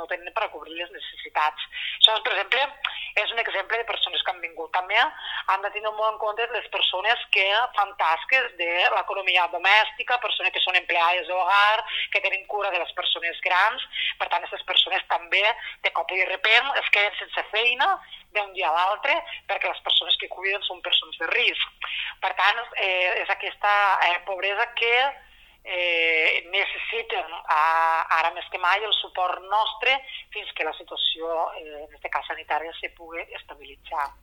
no tenen per cobrir les necessitats. Això, per exemple, és un exemple de persones que han vingut. També han de tenir molt en compte les persones que fan tasques de l'economia domèstica, persones que són empleades d'hogar, que tenen cura de les persones grans. Per tant, aquestes persones també, de cop i de repent, es queden sense feina d'un dia a l'altre, perquè les persones que cuiden són persones de risc. Per tant, és aquesta pobresa que necessiten ara més que mai el suport nostre fins que la situació, en aquest cas sanitària, se pugui estabilitzar.